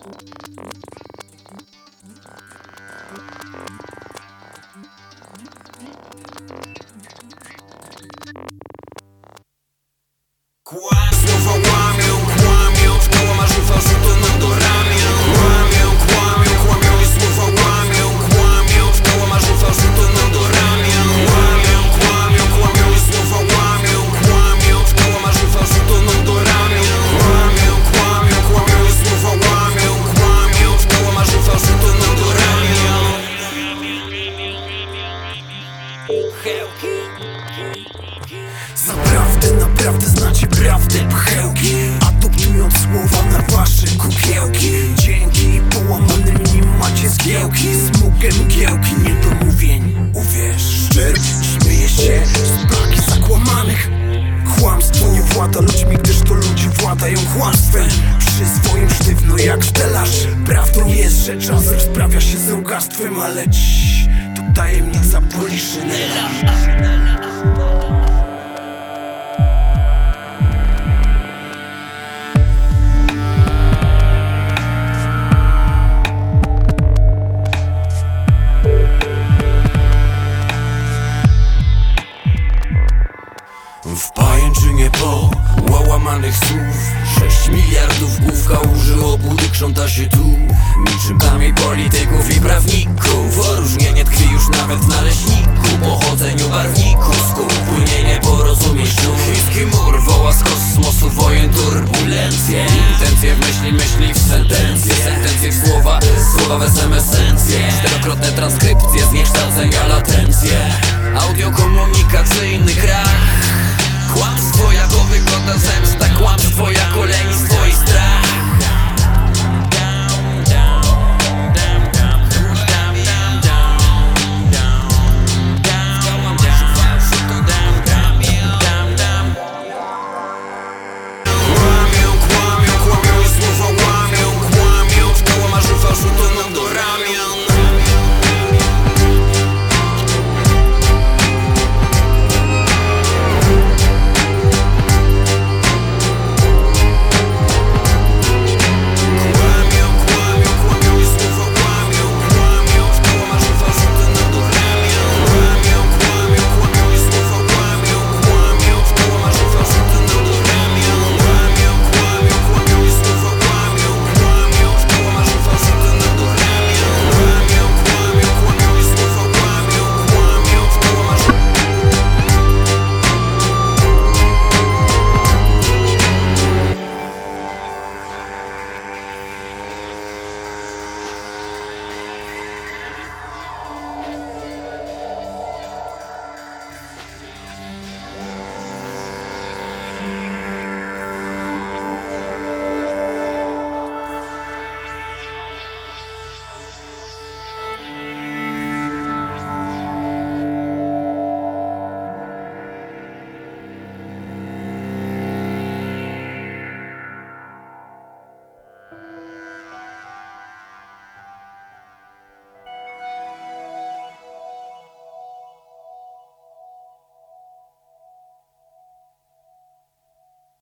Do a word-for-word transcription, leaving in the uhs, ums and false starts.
Słowa łamią, kłamią, w koło marzywa rzutoną do ramion. Łamią, kłamią, kłamią i słowa łamią, kłamią, w koło marzywa rzutoną do ramion. Łamią, kłamią, kłamią i słowa łamią, kłamią, w koło marzywa rzutoną do ramion. Łamią, kłamią, kłamią i słowa łamią, kłamią, w koło marzywa rzutoną do ramion. Naprawdę, naprawdę znacie prawdę, pchełki, adoptując słowa na wasze kukiełki. Dzięki połamanym nim macie zgiełki, smugiem mgiełki niedomówień. Uwierz, szczerze śmieje się z braki zakłamanych. Kłamstwo nie włada ludźmi, gdyż to ludzie władają kłamstwem. Przy swoim sztywno jak stelaż. Prawdą jest, że czas rozprawia się z rogactwem, ale ciii, to tajemnica Poliszynela. W pajęczynie po łamanych słów sześć miliardów głów kałuży obłudy krząta się tu. Niczym kamień polityków i prawników. Odróżnienie tkwi już nawet w naleśniku, pochodzeniu barwników. Skór, płynienie porozumień sznur. Chiński mur woła z kosmosu wojen turbulencje. Intencje w myśli, myśli w sentencje. Sentencje w słowa, słowa w es em esencje. Czterokrotne transkrypcje, zniekształcenia, latencje. Audiokomunikacyjny krach. Kłamstwo jako wygodna zemsta, kłamstwo jako lenistwo i strach.